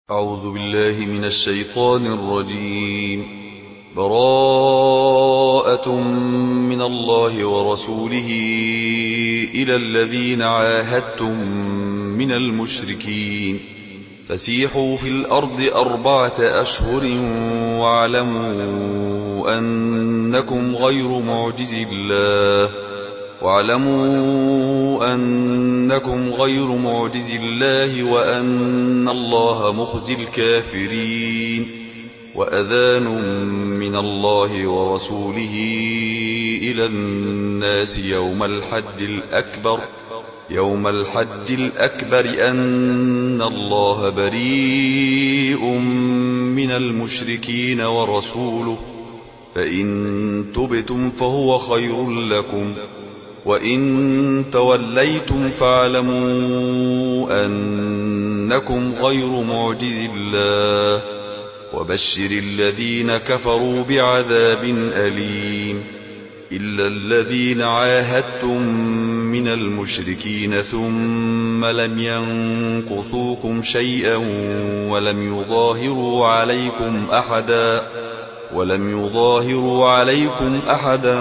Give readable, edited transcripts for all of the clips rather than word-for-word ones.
أعوذ بالله من الشيطان الرجيم. براءة من الله ورسوله إلى الذين عاهدتم من المشركين فسيحوا في الأرض 4 أشهر واعلموا أنكم غير معجز الله وأن الله مخزي الكافرين. وأذان من الله ورسوله إلى الناس يوم الحج الأكبر أن الله بريء من المشركين ورسوله، فإن تبتم فهو خير لكم، وإن توليتم فاعلموا أنكم غير معجز الله، وبشر الذين كفروا بعذاب أليم. إلا الذين عاهدتم من المشركين ثم لم ينقصوكم شيئا ولم يظاهروا عليكم أحدا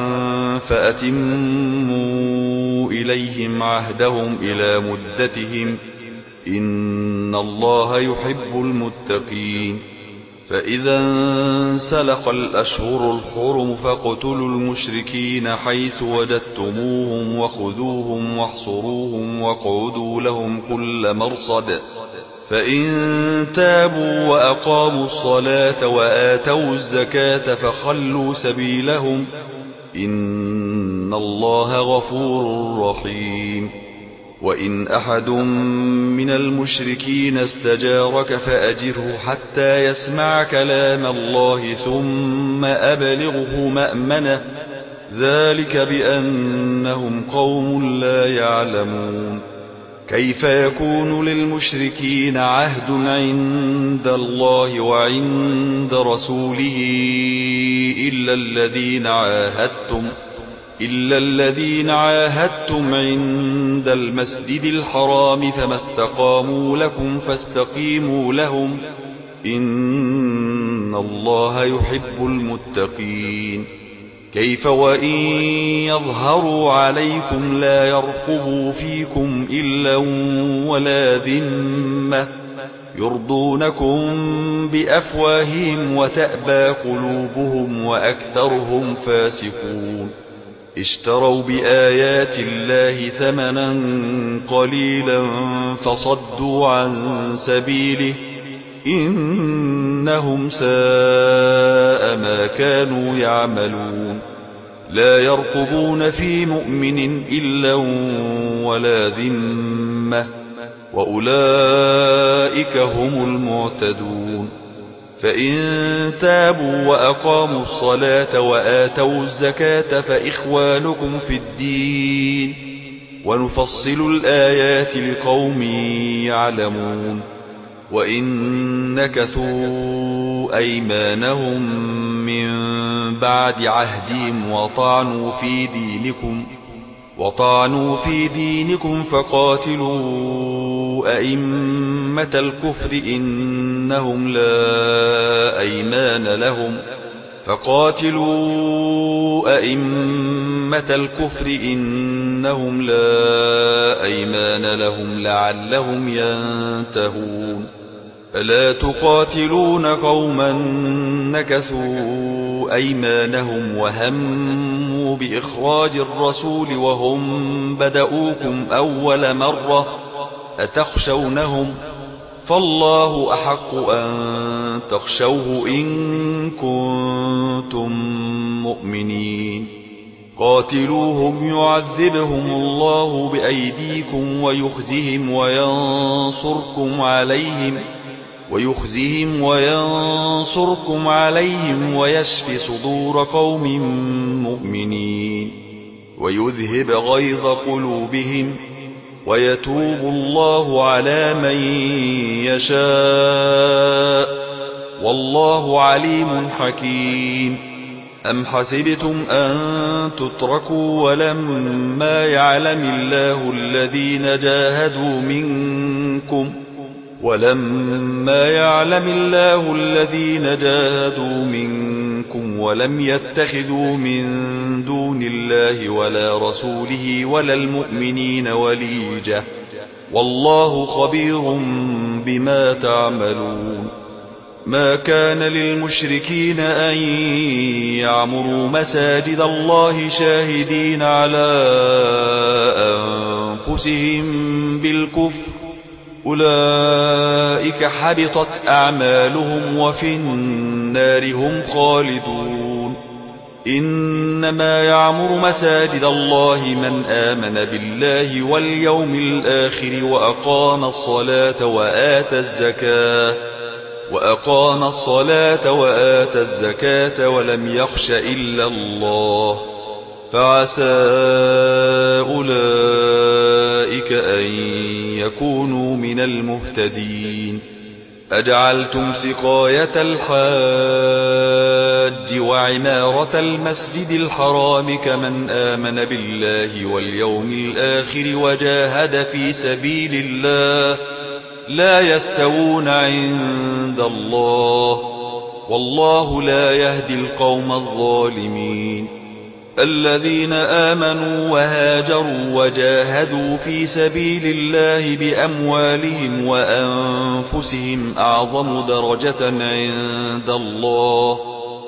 فأتموا إليهم عهدهم إلى مدتهم، إن الله يحب المتقين. فإذا انسلخ الأشهر الحرم فاقتلوا المشركين حيث وجدتموهم وخذوهم واحصروهم واقعدوا لهم كل مرصد، فإن تابوا وأقاموا الصلاة وآتوا الزكاة فخلوا سبيلهم، إن الله غفور رحيم. وإن أحد من المشركين استجارك فأجره حتى يسمع كلام الله ثم أبلغه مأمنه، ذلك بأنهم قوم لا يعلمون. كيف يكون للمشركين عهد عند الله وعند رسوله إلا الذين عاهدتم عند المسجد الحرام، فما استقاموا لكم فاستقيموا لهم، إن الله يحب المتقين. كيف وإن يظهروا عليكم لا يرقبوا فيكم إلا ولا ذمة، يرضونكم بأفواههم وتأبى قلوبهم وأكثرهم فاسقون. اشتروا بآيات الله ثمنا قليلا فصدوا عن سبيله، إنهم ساء ما كانوا يعملون. لا يرقبون في مؤمن إلا ولا ذمة، وأولئك هم المعتدون. فإن تابوا وأقاموا الصلاة وآتوا الزكاة فإخوانكم في الدين، ونفصل الآيات لقوم يعلمون. وإن نكثوا أيمانهم من بعد عهدهم وطعنوا في دينكم فقاتلوا أئمة الكفر إنهم لا أيمان لهم لعلهم ينتهون. ألا تقاتلون قوما نكثوا أيمانهم وهموا بإخراج الرسول وهم بدؤوكم أول مرة، أتخشونهم؟ فالله أحق أن تخشوه إن كنتم مؤمنين. قاتلوهم يعذبهم الله بأيديكم ويخزهم عليهم ويشف صدور قوم مؤمنين، ويذهب غيظ قلوبهم، ويتوب الله على من يشاء، والله عليم حكيم. أم حسبتم أن تتركوا ولما يعلم الله الذين جاهدوا منكم ولما يعلم الله الذين جاهدوا منكم ولم يتخذوا من دون الله ولا رسوله ولا المؤمنين وليجة والله خبير بما تعملون. ما كان للمشركين أن يعمروا مساجد الله شاهدين على أنفسهم بالكفر أولئك حبطت أعمالهم وفي النار هم خالدون. إنما يعمر مساجد الله من آمن بالله واليوم الآخر وأقام الصلاة وآتى الزكاة ولم يخش إلا الله فعسى أولئك أن يكونوا من المهتدين. أجعلتم سقاية الحاج وعمارة المسجد الحرام كمن آمن بالله واليوم الآخر وجاهد في سبيل الله لا يستوون عند الله والله لا يهدي القوم الظالمين. الذين آمنوا وهاجروا وجاهدوا في سبيل الله بأموالهم وأنفسهم أعظم درجة عند الله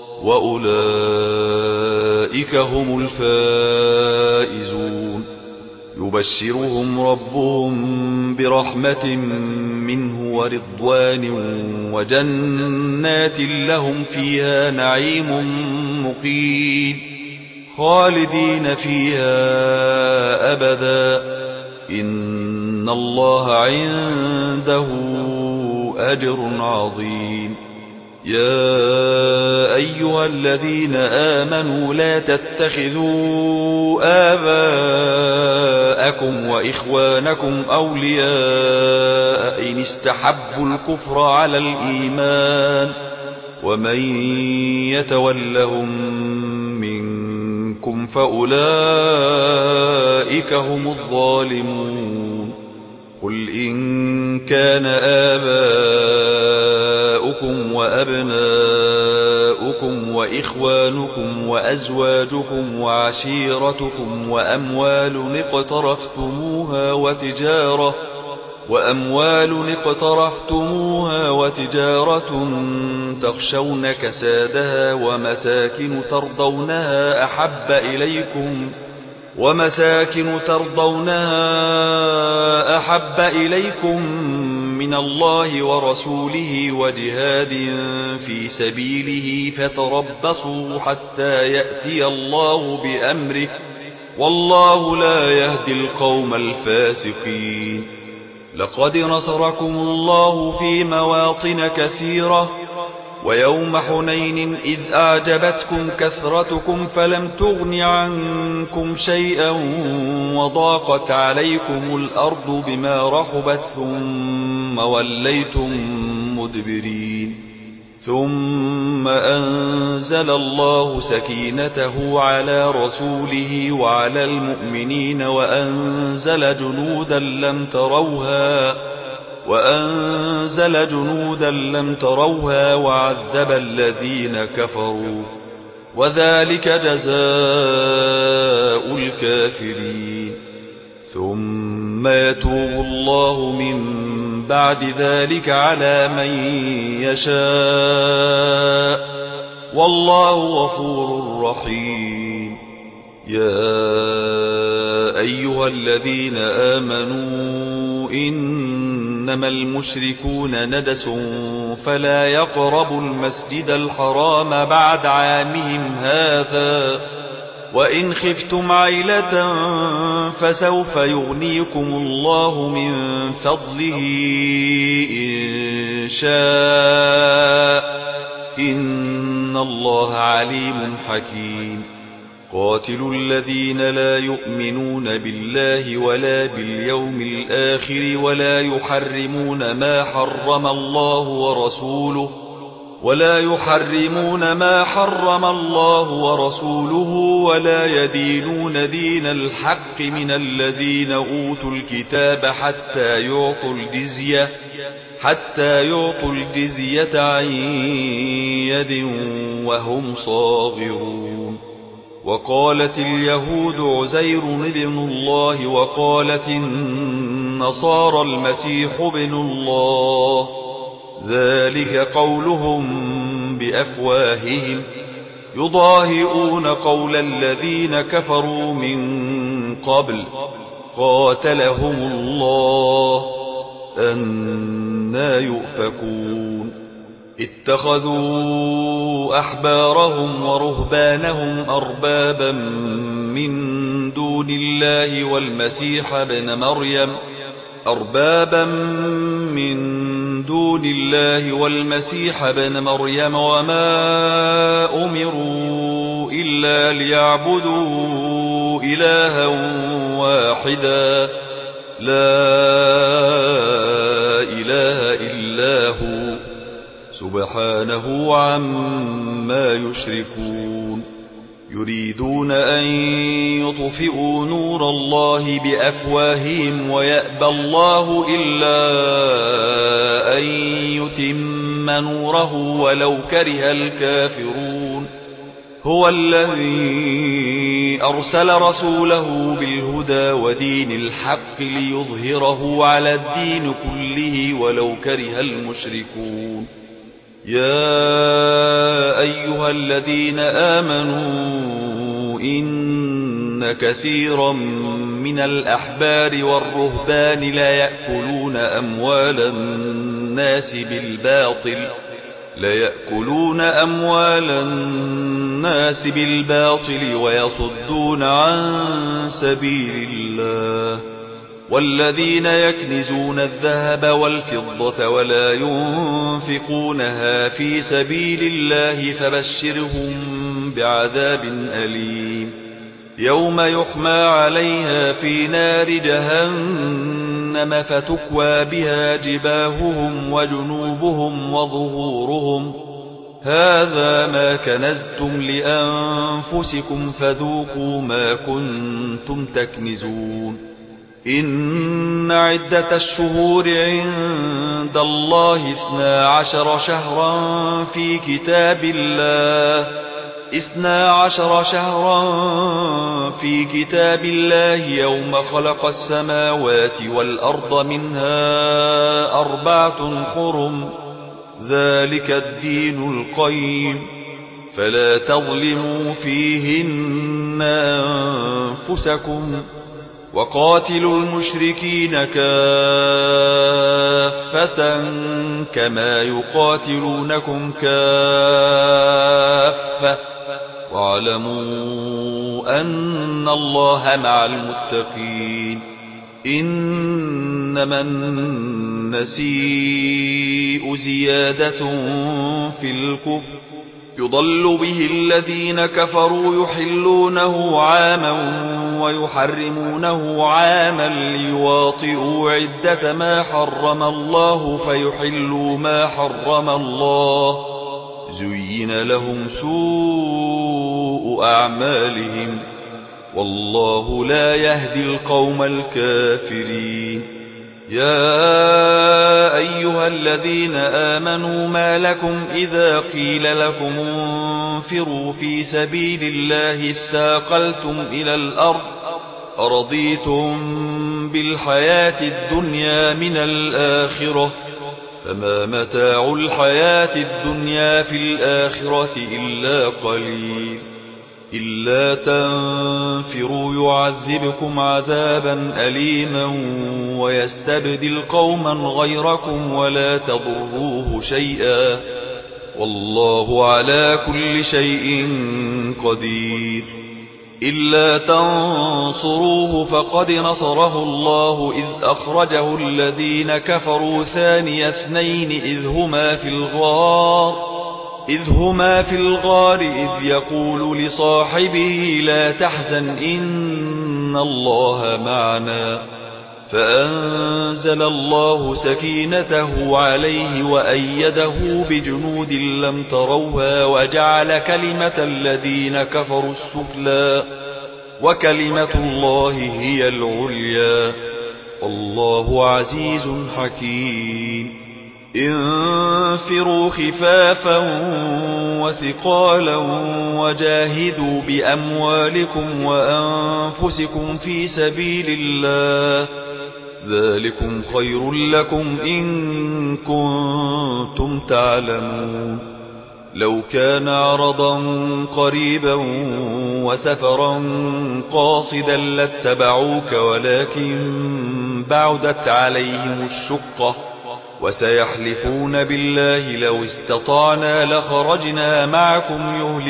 وأولئك هم الفائزون. يبشرهم ربهم برحمة منه ورضوان وجنات لهم فيها نعيم مقيم خالدين فيها أبدا إن الله عنده أجر عظيم. يا أيها الذين آمنوا لا تتخذوا آباءكم وإخوانكم أولياء إن استحبوا الكفر على الإيمان ومن يتولهم منكم فأولئك هم الظالمون. قل إن كان آباؤكم وأبناؤكم وإخوانكم وأزواجكم وعشيرتكم وأموال اقترفتموها وتجارة تخشون كسادها ومساكن ترضونها أحب إليكم من الله ورسوله وجهاد في سبيله فتربصوا حتى يأتي الله بأمره والله لا يهدي القوم الفاسقين. لقد نصركم الله في مواطن كثيرة ويوم حنين إذ أعجبتكم كثرتكم فلم تغن عنكم شيئا وضاقت عليكم الأرض بما رحبت ثم وليتم مدبرين. ثم أنزل الله سكينته على رسوله وعلى المؤمنين وأنزل جنودا لم تروها وعذب الذين كفروا وذلك جزاء الكافرين. ثم يتوب الله من بعد ذلك على من يشاء والله غفور رحيم. يا أيها الذين آمنوا إنما المشركون نجس فلا يقربوا المسجد الحرام بعد عامهم هذا وإن خفتم عيلة فسوف يغنيكم الله من فضله إن شاء إن الله عليم حكيم. قاتلوا الذين لا يؤمنون بالله ولا باليوم الآخر ولا يحرمون ما حرم الله ورسوله ولا يحرمون ما حرم الله ورسوله ولا يدينون دين الحق من الذين أوتوا الكتاب حتى يعطوا الجزية عن يد وهم صاغرون. وقالت اليهود عزير ابن الله وقالت النصارى المسيح ابن الله، ذلك قولهم بأفواههم يضاهئون قول الذين كفروا من قبل قاتلهم الله أنى يؤفكون. اتخذوا أحبارهم ورهبانهم أربابا من دون الله والمسيح ابن مريم وما أمروا إلا ليعبدوا إلها واحدا لا إله إلا هو سبحانه عما يشركون. يريدون أن يطفئوا نور الله بأفواههم ويأبى الله إلا أن يتم نوره ولو كره الكافرون. هو الذي أرسل رسوله بالهدى ودين الحق ليظهره على الدين كله ولو كره المشركون. يا أيها الذين آمنوا إن كثيرا من الأحبار والرهبان لا يأكلون أموال الناس بالباطل ويصدون عن سبيل الله. والذين يكنزون الذهب والفضة ولا ينفقونها في سبيل الله فبشرهم بعذاب أليم يوم يحمى عليها في نار جهنم فتكوى بها جباههم وجنوبهم وظهورهم هذا ما كنزتم لأنفسكم فذوقوا ما كنتم تكنزون. إن عدة الشهور عند الله 12 شهرا في كتاب الله يوم خلق السماوات والأرض منها 4 حرم ذلك الدين القيم فلا تظلموا فيهن أنفسكم وقاتلوا المشركين كافة كما يقاتلونكم كافة واعلموا أن الله مع المتقين. إنما النسيء زيادة في الكفر يضل به الذين كفروا يحلونه عاما ويحرمونه عاما ليواطئوا عدة ما حرم الله فيحلوا ما حرم الله زين لهم سوء أعمالهم والله لا يهدي القوم الكافرين. يا أيها الذين آمنوا ما لكم إذا قيل لكم انفروا في سبيل الله اثاقلتم إلى الأرض أرضيتم بالحياة الدنيا من الآخرة فما متاع الحياة الدنيا في الآخرة إلا قليل. إلا تنفروا يعذبكم عذابا أليما ويستبدل قوما غيركم ولا تضروه شيئا والله على كل شيء قدير. إلا تنصروه فقد نصره الله إذ أخرجه الذين كفروا ثاني اثنين إذ هما في الغار إذ يقول لصاحبه لا تحزن إن الله معنا فأنزل الله سكينته عليه وأيده بجنود لم تروها وجعل كلمة الذين كفروا السفلى وكلمة الله هي العليا والله عزيز حكيم انفروا خفافا وثقالا وجاهدوا بأموالكم وأنفسكم في سبيل الله ذلكم خير لكم إن كنتم تعلمون لو كان عرضا قريبا وسفرا قاصدا لاتبعوك ولكن بعدت عليهم الشقة وسيحلفون بالله لو استطعنا لخرجنا معكم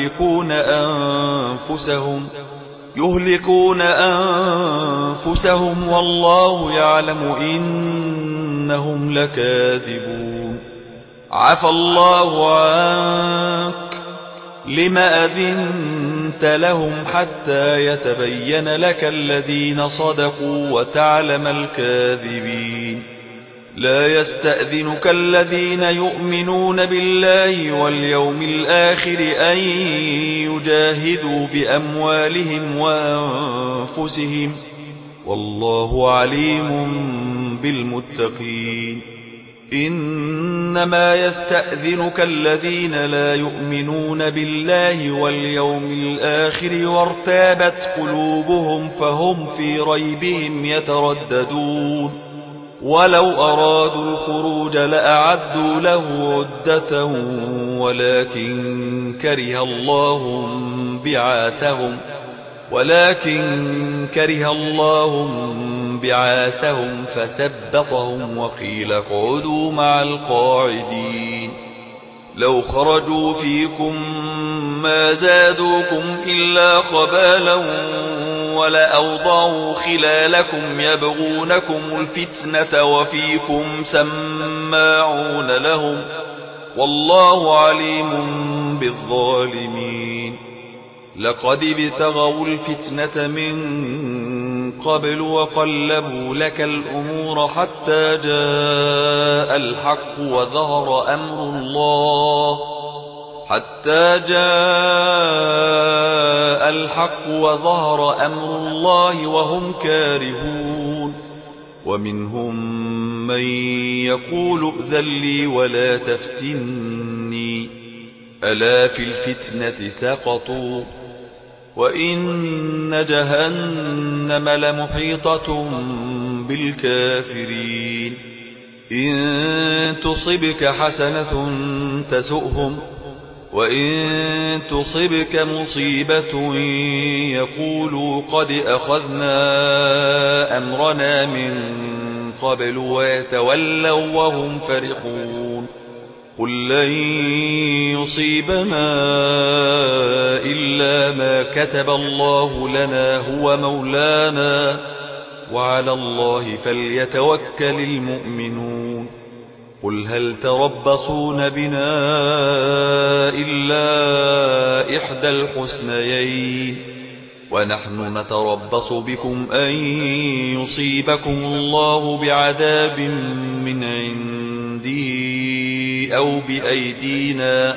يهلكون أنفسهم والله يعلم إنهم لكاذبون عفى الله عنك لم أذنت لهم حتى يتبين لك الذين صدقوا وتعلم الكاذبين لا يستأذنك الذين يؤمنون بالله واليوم الآخر أن يجاهدوا بأموالهم وأنفسهم والله عليم بالمتقين إنما يستأذنك الذين لا يؤمنون بالله واليوم الآخر وارتابت قلوبهم فهم في ريبهم يترددون ولو أرادوا الخروج لأعدوا له عدة ولكن كره الله بعاثهم فثبطهم وقيل اقعدوا مع القاعدين لو خرجوا فيكم ما زادوكم إلا خبالا ولأوضعوا خلالكم يبغونكم الفتنة وفيكم سماعون لهم والله عليم بالظالمين لقد ابتغوا الفتنة من قبل وقلبوا لك الأمور حتى جاء الحق وظهر أمر الله وهم كارهون ومنهم من يقول ائذن لي ولا تفتني ألا في الفتنة سقطوا وإن جهنم لمحيطة بالكافرين إن تصبك حسنة تسؤهم وإن تصبك مصيبة يقولوا قد أخذنا أمرنا من قبل ويتولوا وهم فرحون قل لن يصيبنا إلا ما كتب الله لنا هو مولانا وعلى الله فليتوكل المؤمنون قل هل تربصون بنا إلا إحدى الحسنيين ونحن نتربص بكم أن يصيبكم الله بعذاب من عنده أو بأيدينا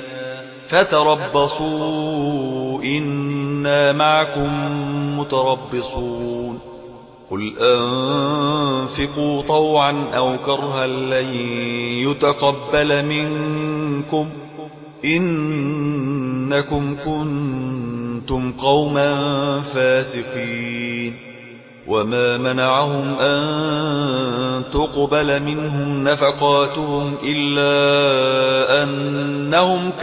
فتربصوا إنا معكم متربصون قل أنفقوا طوعا أو كرها لن يتقبل منكم إنكم كنتم قوما فاسقين وما منعهم أن تقبل منهم نفقاتهم إلا أنهم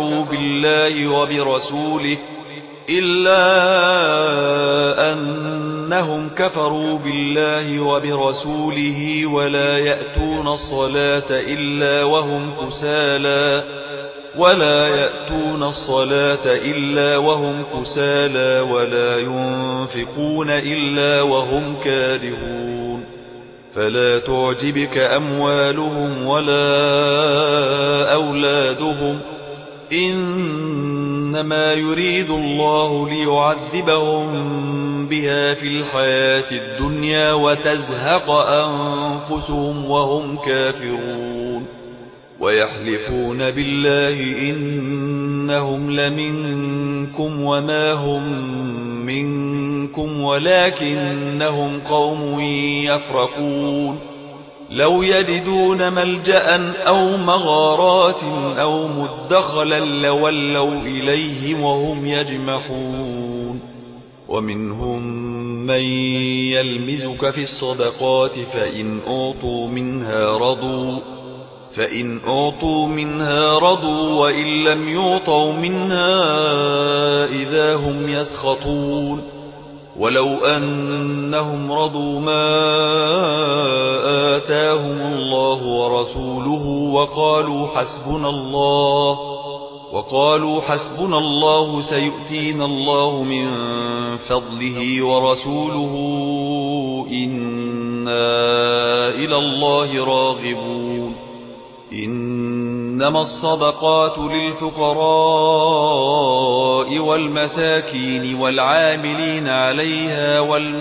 كفروا بالله وبرسوله ولا يأتون الصلاة إلا وهم كسالى ولا ينفقون إلا وهم كارهون فلا تعجبك أموالهم ولا أولادهم إنما يريد الله ليعذبهم بها في الحياة الدنيا وتزهق أنفسهم وهم كافرون ويحلفون بالله إنهم لمنكم وما هم منكم ولكنهم قوم يفرقون لو يجدون ملجأ أو مغارات أو مدخلا لولوا إليه وهم يجمحون ومنهم من يلمزك في الصدقات فإن أعطوا منها رضوا وإن لم يعطوا منها إذا هم يسخطون ولو أنهم رضوا ما آتاهم الله ورسوله وقالوا حسبنا الله سيؤتينا الله من فضله ورسوله إنا إلى الله راغبون إنما الصدقات للفقراء والمساكين والعاملين عليها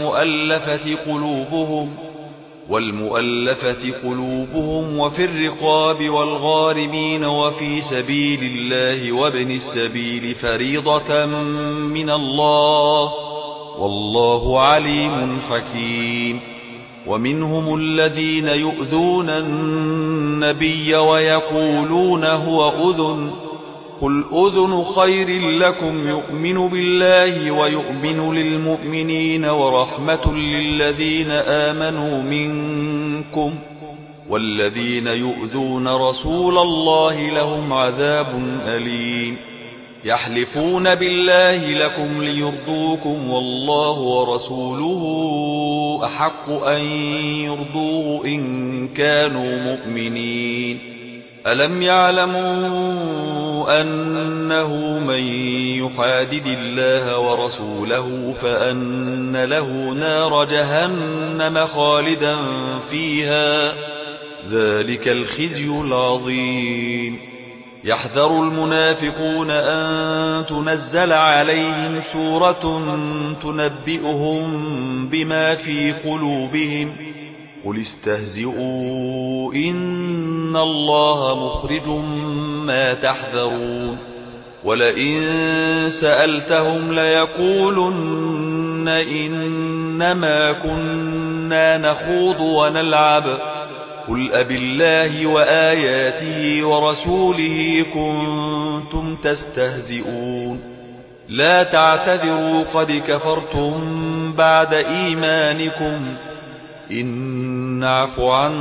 والمؤلفة قلوبهم وفي الرقاب والغارمين وفي سبيل الله وابن السبيل فريضة من الله والله عليم حكيم ومنهم الذين يؤذون النبي ويقولون هو أذن قل أذن خير لكم يؤمن بالله ويؤمن للمؤمنين ورحمة للذين آمنوا منكم والذين يؤذون رسول الله لهم عذاب أليم يحلفون بالله لكم ليرضوكم والله ورسوله أحق أن يرضوه إن كانوا مؤمنين ألم يعلموا أنه من يحادد الله ورسوله فأن له نار جهنم خالدا فيها ذلك الخزي العظيم يحذر المنافقون أن تنزل عليهم سورة تنبئهم بما في قلوبهم قل استهزئوا إن الله مخرج ما تحذرون ولئن سألتهم ليقولن إنما كنا نخوض ونلعب قل أبالله وآياته ورسوله كنتم تستهزئون لا تعتذروا قد كفرتم بعد إيمانكم إن نعف عن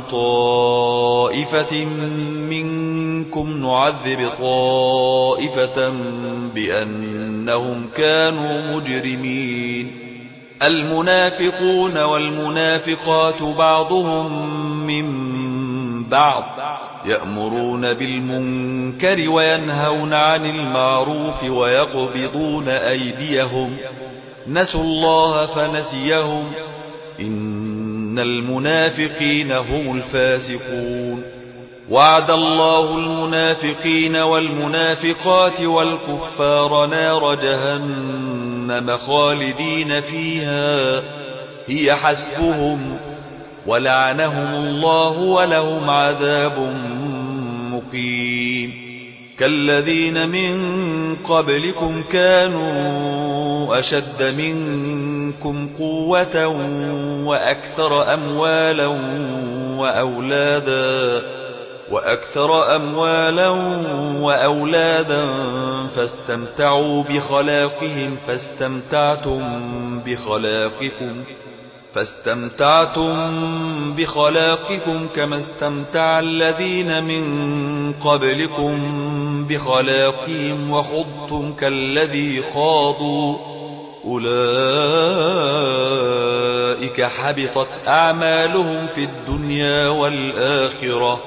طائفة منكم نعذب طائفة بأنهم كانوا مجرمين المنافقون والمنافقات بعضهم من بعض يأمرون بالمنكر وينهون عن المعروف ويقبضون أيديهم نسوا الله فنسيهم إن المنافقين هم الفاسقون وعد الله المنافقين والمنافقات والكفار نار جهنم خالدين فيها هي حسبهم ولعنهم الله ولهم عذاب مقيم كالذين من قبلكم كانوا أشد منكم قوة وأكثر أموالا وأولادا فاستمتعوا بخلاقهم فاستمتعتم بخلاقكم كما استمتع الذين من قبلكم بخلاقهم وخضتم كالذي خاضوا أولئك حبطت أعمالهم في الدنيا والآخرة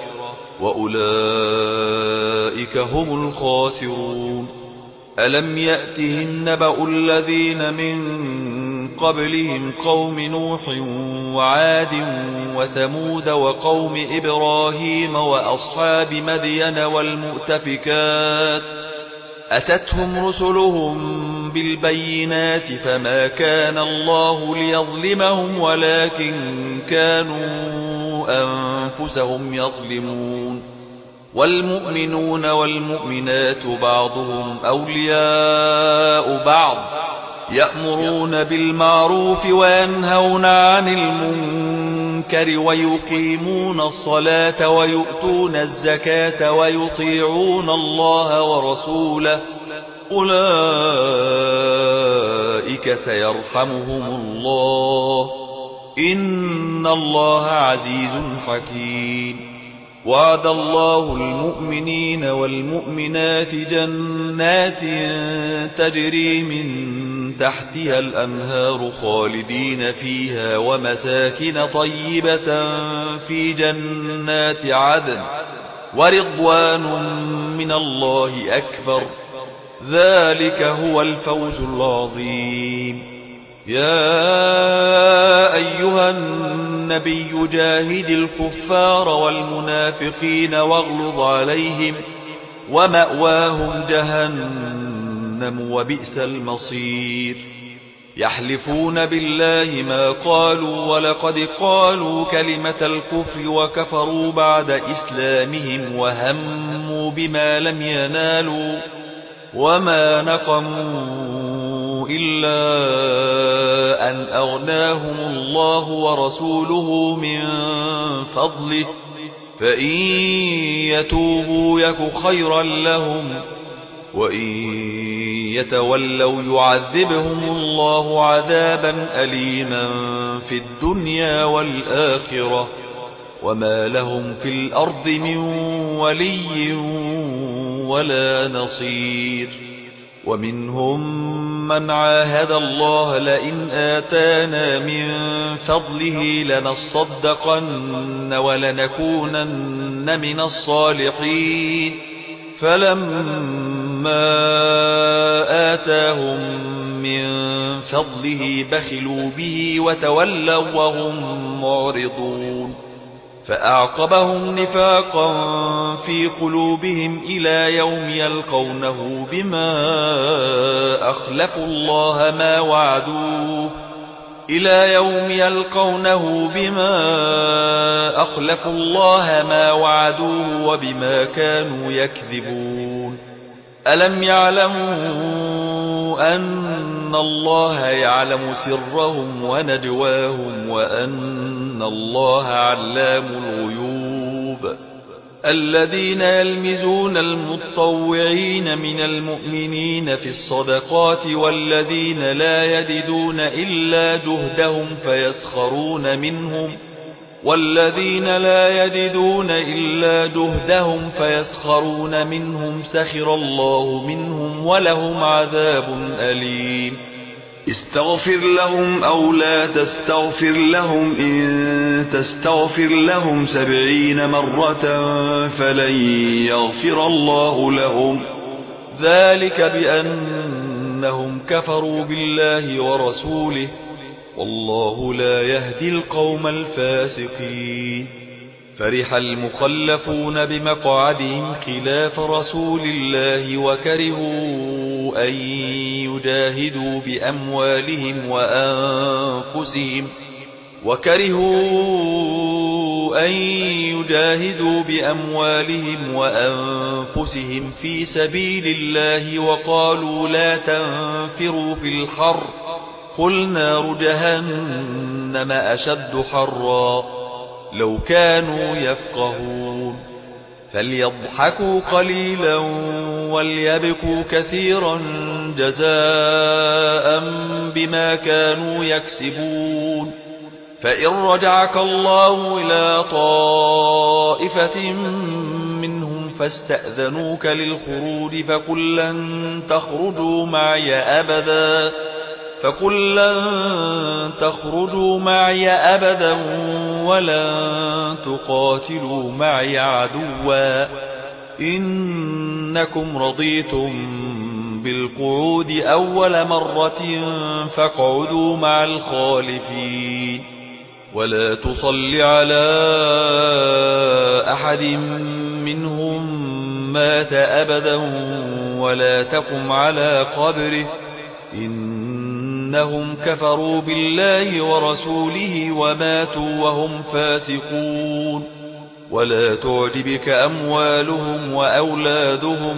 وأولئك هم الخاسرون ألم يأتهم نبأ الذين من قبلهم قوم نوح وعاد وثمود وقوم إبراهيم وأصحاب مدين والمؤتفكات أتتهم رسلهم بالبينات فما كان الله ليظلمهم ولكن كانوا أنفسهم يظلمون والمؤمنون والمؤمنات بعضهم أولياء بعض يأمرون بالمعروف وينهون عن المنكر ويقيمون الصلاة ويؤتون الزكاة ويطيعون الله ورسوله أولئك سيرحمهم الله إن الله عزيز حكيم وعد الله المؤمنين والمؤمنات جنات تجري من تحتها الأنهار خالدين فيها ومساكن طيبة في جنات عدن ورضوان من الله أكبر ذلك هو الفوز العظيم يا أيها النبي جاهد الكفار والمنافقين واغلظ عليهم ومأواهم جهنم وبئس المصير يحلفون بالله ما قالوا ولقد قالوا كلمة الكفر وكفروا بعد إسلامهم وهموا بما لم ينالوا وما نقموا إلا أن أغناهم الله ورسوله من فضله فإن يتوبوا يك خيرا لهم وإن يتولوا يعذبهم الله عذابا أليما في الدنيا والآخرة وما لهم في الأرض من ولي ولا نصير ومنهم من عاهد الله لئن آتانا من فضله لنصدقن ولنكونن من الصالحين فلما آتاهم من فضله بخلوا به وتولوا وهم معرضون فأعقبهم نفاقا في قلوبهم إلى يوم يلقونه بما أخلفوا الله ما وعدوه وبما كانوا يكذبون ألم يعلموا أن الله يعلم سرهم ونجواهم وأن الله علام الغيوب الذين يلمزون المتطوعين من المؤمنين في الصدقات والذين لا يجدون إلا جهدهم فيسخرون منهم سخر الله منهم ولهم عذاب أليم استغفر لهم أو لا تستغفر لهم إن تستغفر لهم 70 مرة فلن يغفر الله لهم ذلك بأنهم كفروا بالله ورسوله والله لا يهدي القوم الفاسقين فرح المخلفون بمقعدهم خلاف رسول الله وكرهوا أن يجاهدوا بأموالهم وأنفسهم في سبيل الله وقالوا لا تنفروا في الحر قل نار جهنم أشد حرا لو كانوا يفقهون فليضحكوا قليلا وليبكوا كثيرا جزاء بما كانوا يكسبون فإن رجعك الله إلى طائفة منهم فاستأذنوك للخروج فقل لن تخرجوا معي أبدا ولن تقاتلوا معي عدوا إنكم رضيتم بالقعود أول مرة فاقعدوا مع الخالفين ولا تصل على أحد منهم مات أبدا ولا تقم على قبره إنهم كفروا بالله ورسوله وماتوا وهم فاسقون ولا تعجبك أموالهم وأولادهم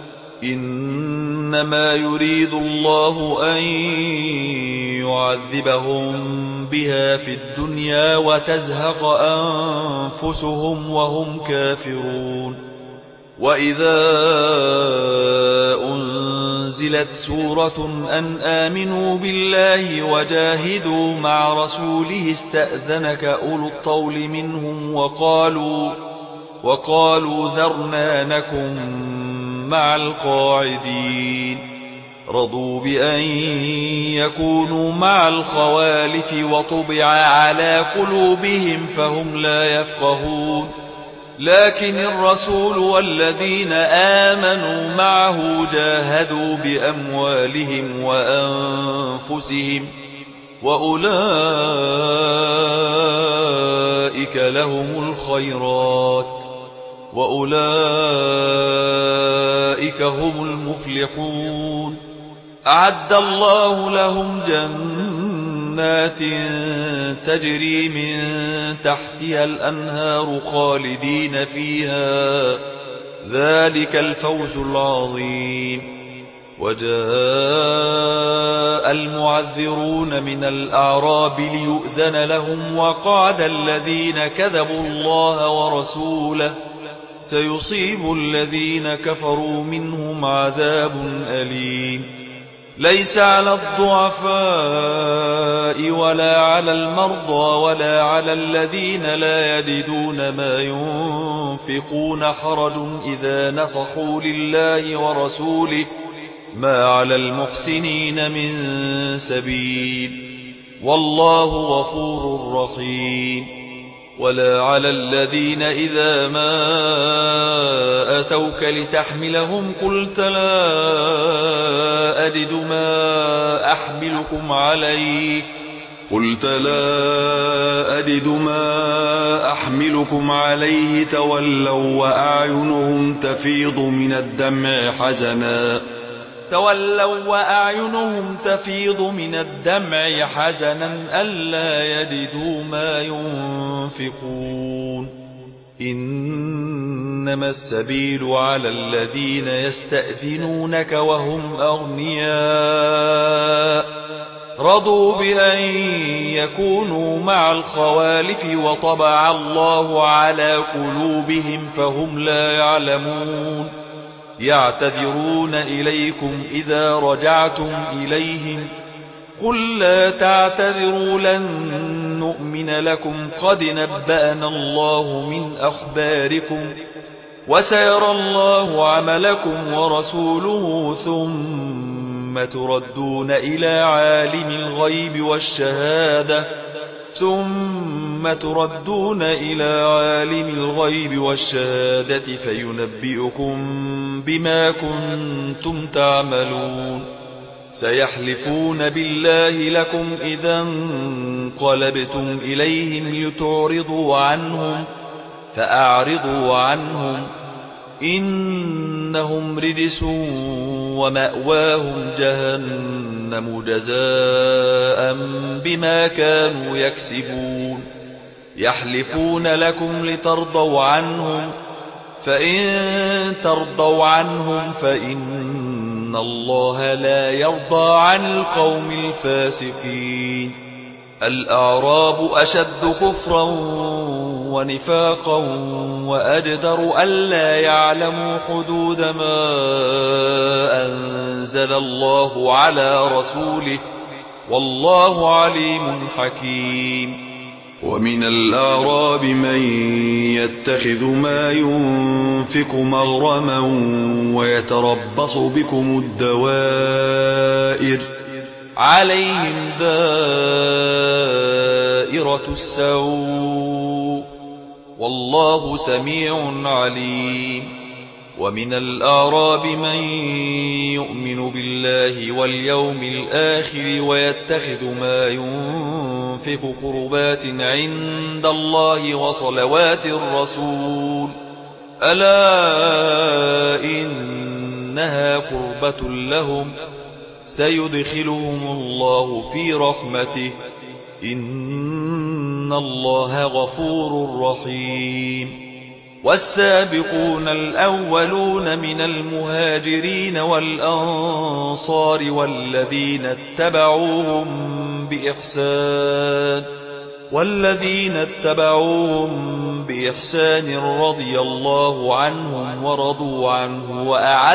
إنما يريد الله أن يعذبهم بها في الدنيا وتزهق أنفسهم وهم كافرون وإذا أنزلت سورة أن آمنوا بالله وجاهدوا مع رسوله استأذنك أولو الطول منهم وقالوا ذرنا نكن مع القاعدين رضوا بأن يكونوا مع الخوالف وطبع على قلوبهم فهم لا يفقهون لكن الرسول والذين آمنوا معه جاهدوا بأموالهم وأنفسهم وأولئك لهم الخيرات وأولئك هم المفلحون أعد الله لهم جنات تجري من تحتها الأنهار خالدين فيها ذلك الفوز العظيم وجاء المعذرون من الأعراب ليؤذن لهم وقعد الذين كذبوا الله ورسوله سيصيب الذين كفروا منهم عذاب أليم ليس على الضعفاء ولا على المرضى ولا على الذين لا يجدون ما ينفقون حرج إذا نصحوا لله ورسوله ما على المحسنين من سبيل والله غفور رحيم ولا على الذين إذا ما أتوك لتحملهم قلت لا أجد ما أحملكم عليه تولوا وأعينهم تفيض من الدمع حزنا ألا يجدوا ما ينفقون إنما السبيل على الذين يستأذنونك وهم أغنياء رضوا بأن يكونوا مع الخوالف وطبع الله على قلوبهم فهم لا يعلمون يعتذرون إليكم إذا رجعتم إليهم قل لا تعتذروا لن نؤمن لكم قد نبأنا الله من أخباركم وسيرى الله عملكم ورسوله ثم تردون إلى عالم الغيب والشهادة فينبئكم بما كنتم تعملون سيحلفون بالله لكم إذا انقلبتم إليهم لتعرضوا عنهم فأعرضوا عنهم إنهم رجس ومأواهم جهنم جزاء بما كانوا يكسبون يحلفون لكم لترضوا عنهم فإن ترضوا عنهم فإن الله لا يرضى عن القوم الفاسقين الأعراب أشد كفرا ونفاقا وأجدر ألا يعلموا حدود ما أنزل الله على رسوله والله عليم حكيم ومن الأعراب من يتخذ ما ينفق مغرما ويتربص بكم الدوائر عليهم دائرة السوء والله سميع عليم ومن الأعراب من يؤمن بالله واليوم الآخر ويتخذ ما ينفق قربات عند الله وصلوات الرسول ألا إنها قربة لهم سيدخلهم الله في رحمته إن الله غفور رحيم والسابقون الأولون من المهاجرين والأنصار والذين اتبعوهم بإحسان رضي الله عنهم ورضوا عنه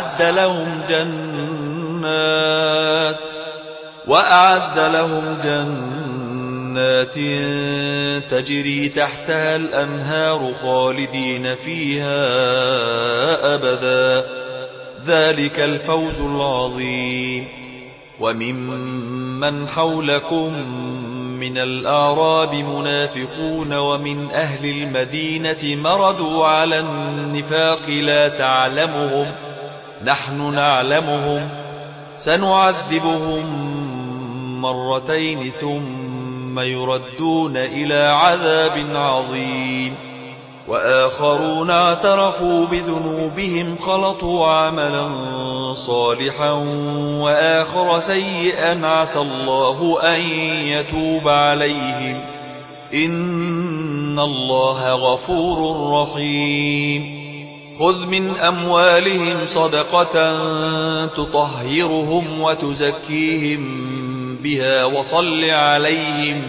وأعد لهم جنات تجري تحتها الأنهار خالدين فيها أبدا ذلك الفوز العظيم وممن حولكم من الأعراب منافقون ومن أهل المدينة مردوا على النفاق لا تعلمهم نحن نعلمهم سنعذبهم مرتين ثم يردون إلى عذاب عظيم وآخرون اعترفوا بذنوبهم خلطوا عملا صالحا وآخر سيئا عسى الله أن يتوب عليهم إن الله غفور رحيم خذ من أموالهم صدقة تطهرهم وتزكيهم بها وصل عليهم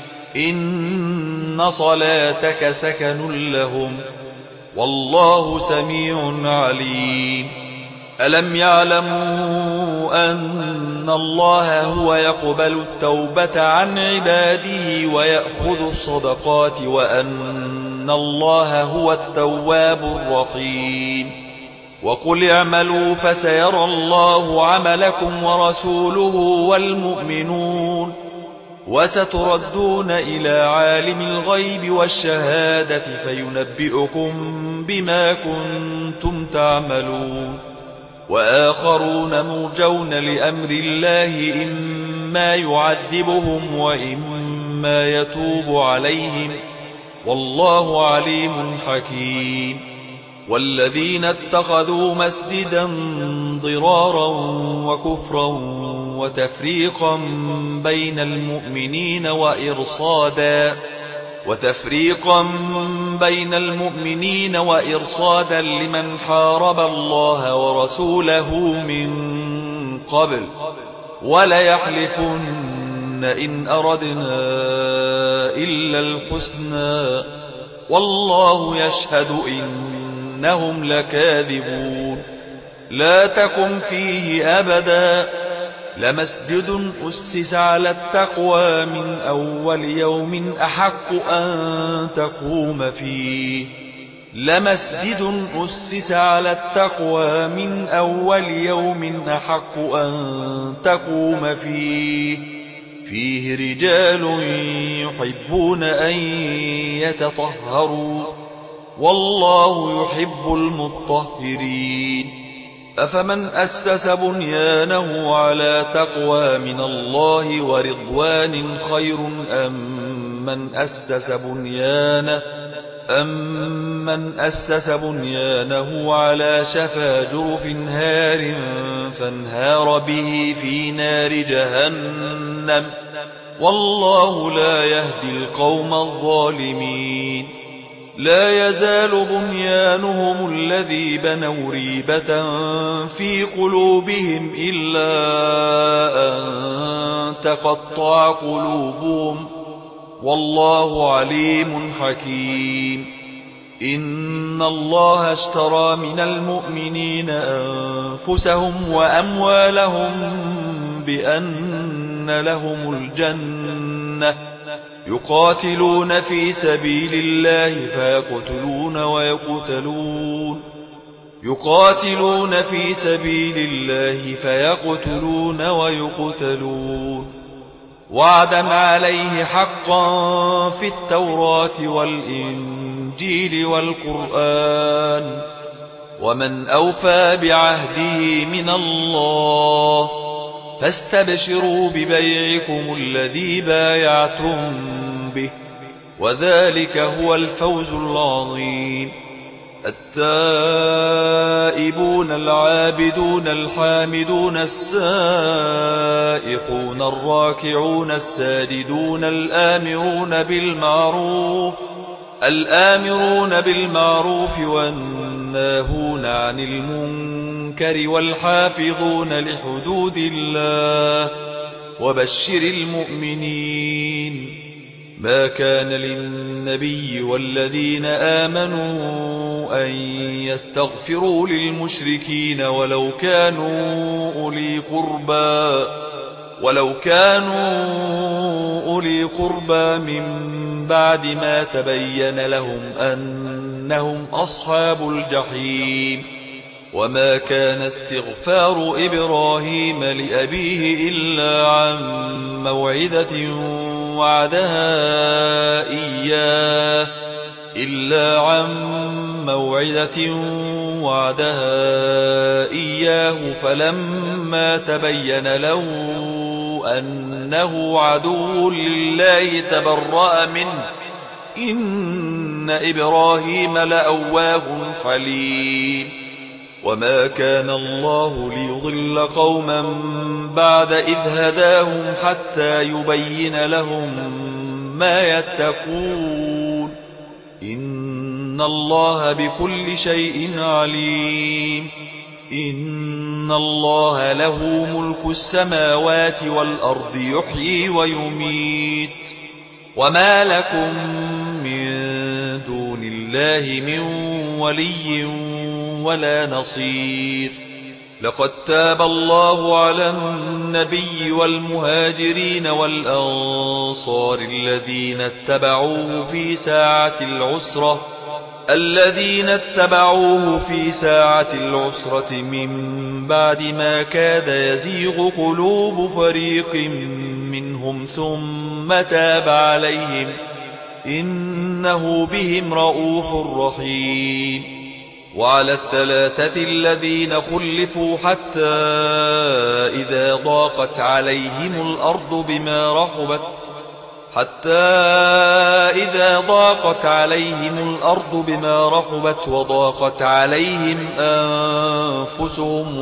إن صلاتك سكن لهم والله سميع عليم ألم يعلموا أن الله هو يقبل التوبة عن عباده ويأخذ الصدقات وأن الله هو التواب الرحيم وقل اعملوا فسيرى الله عملكم ورسوله والمؤمنون وستردون إلى عالم الغيب والشهادة فينبئكم بما كنتم تعملون وآخرون مرجون لأمر الله إما يعذبهم وإما يتوب عليهم والله عليم حكيم والذين اتخذوا مسجدا ضرارا وكفرا وتفريقا بين المؤمنين وإرصادا لمن حارب الله ورسوله من قبل وليحلفن إن أردنا إلا الحسنى والله يشهد إنهم لكاذبون لا تقم فيه أبدا لمسجد أسس على التقوى من أول يوم أحق أن تقوم فيه فيه رجال يحبون أن يتطهروا والله يحب المطهرين أفمن أسس بنيانه على تقوى من الله ورضوان خير أم من أسس بنيانه على شفا جرف هار فانهار به في نار جهنم والله لا يهدي القوم الظالمين لا يزال بنيانهم الذي بنوا ريبة في قلوبهم إلا أن تقطع قلوبهم والله عليم حكيم إن الله اشترى من المؤمنين أنفسهم وأموالهم بأن لهم الجنة يقاتلون في سبيل الله فيقتلون ويقتلون وعدا عليه حقا في التوراة والإنجيل والقرآن ومن أوفى بعهده من الله فاستبشروا ببيعكم الذي بايعتم به وذلك هو الفوز العظيم. التائبون العابدون الحامدون السائحون الراكعون الساجدون الآمرون بالمعروف والناهون عن المنكر والحافظون لحدود الله وبشر المؤمنين. ما كان للنبي والذين آمنوا أن يستغفروا للمشركين ولو كانوا أولي قربى من بعد ما تبين لهم أنهم أصحاب الجحيم. وما كان استغفار إبراهيم لأبيه إلا عن موعدة وعدها إياه فلما تبين له أنه عدو لله تبرأ منه إن إبراهيم لأواه حليم. وما كان الله ليضل قوما بعد إذ هداهم حتى يبين لهم ما يتقون إن الله بكل شيء عليم. إن الله له ملك السماوات والأرض يحيي ويميت وما لكم من دون الله من ولي ولا نصير. لقد تاب الله على النبي والمهاجرين والأنصار الذين اتبعوه في ساعة العسرة من بعد ما كاد يزيغ قلوب فريق منهم ثم تاب عليهم إنه بهم رؤوف رحيم. وعلى الثلاثة الذين خلفوا حتى إذا ضاقت عليهم الأرض بما رحبت وضاقت عليهم أنفسهم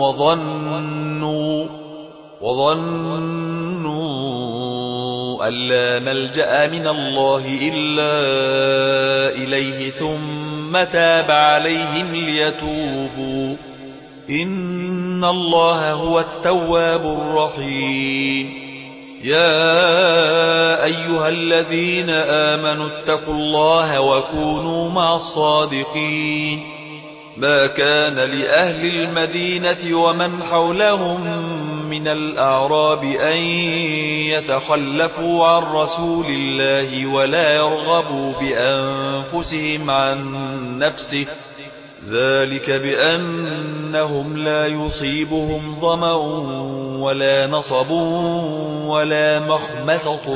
وظنوا أن لا ملجأ من الله إلا إليه ثم تاب عليهم ليتوبوا إن الله هو التواب الرحيم. يا أيها الذين آمنوا اتقوا الله وكونوا مع الصادقين. ما كان لأهل المدينة ومن حولهم من الأعراب أن يتخلفوا عن رسول الله ولا يرغبوا بأنفسهم عن نفسه ذلك بأنهم لا يصيبهم ظمأ ولا نصب ولا مخمصة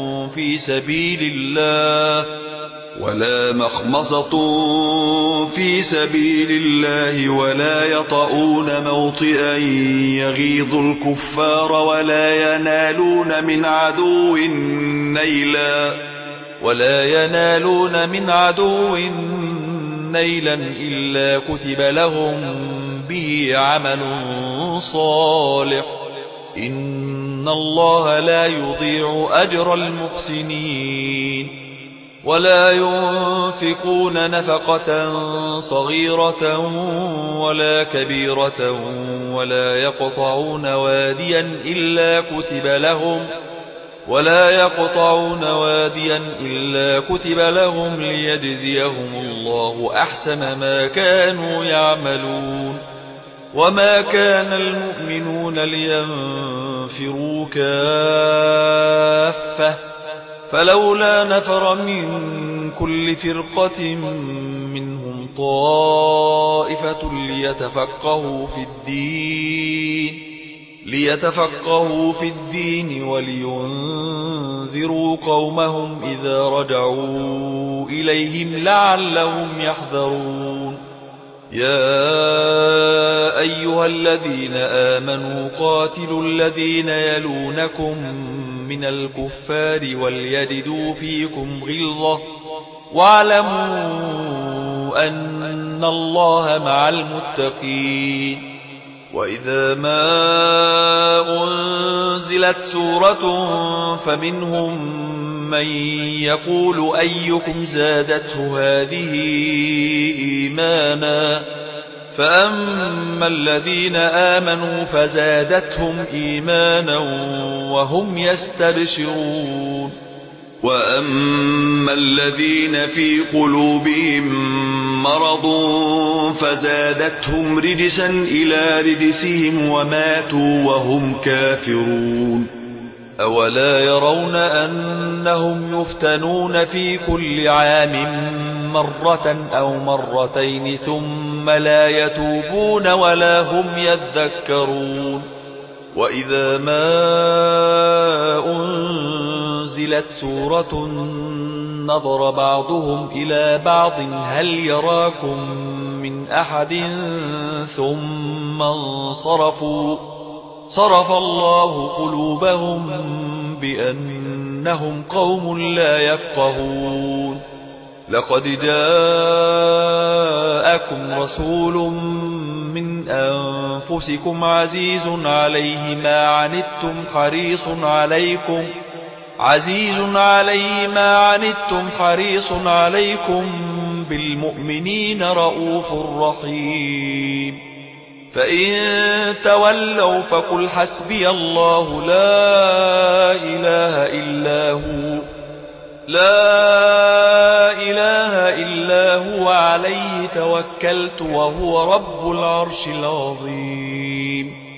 في سبيل الله ولا يطؤون موطئا يغيظ الكفار ولا ينالون من عدو نيلا إلا كتب لهم به عمل صالح إن الله لا يضيع أجر المحسنين. ولا ينفقون نفقة صغيرة ولا كبيرة ولا يقطعون واديا إلا كتب لهم ليجزيهم الله أحسن ما كانوا يعملون. وما كان المؤمنون لينفروا كافة فلولا نفر من كل فرقة منهم طائفة ليتفقهوا في الدين ولينذروا قومهم إذا رجعوا إليهم لعلهم يحذرون. يا أيها الذين آمنوا قاتلوا الذين يلونكم من الكفار وليجدوا فيكم غلظة واعلموا أن الله مع المتقين وإذا ما أنزلت سورة فمنهم من يقول أيكم زادته هذه إيمانا فأما الذين آمنوا فزادتهم إيمانا وهم يستبشرون وأما الذين في قلوبهم مرض فزادتهم رجسا إلى رجسهم وماتوا وهم كافرون أولا يرون أنهم يفتنون في كل عام مرة أو مرتين ثم لا يتوبون ولا هم يذكرون وإذا ما أنزلت سورة نظر بعضهم إلى بعض هل يراكم من أحد ثم انصرفوا صرف الله قلوبهم بأنهم قوم لا يفقهون لقد جاءكم رسول من أنفسكم عزيز عليه ما عنتم حريص عليكم بالمؤمنين رؤوف رحيم فإن تولوا فقل حسبي الله لا إله إلا هو عليه توكلت وهو رب العرش العظيم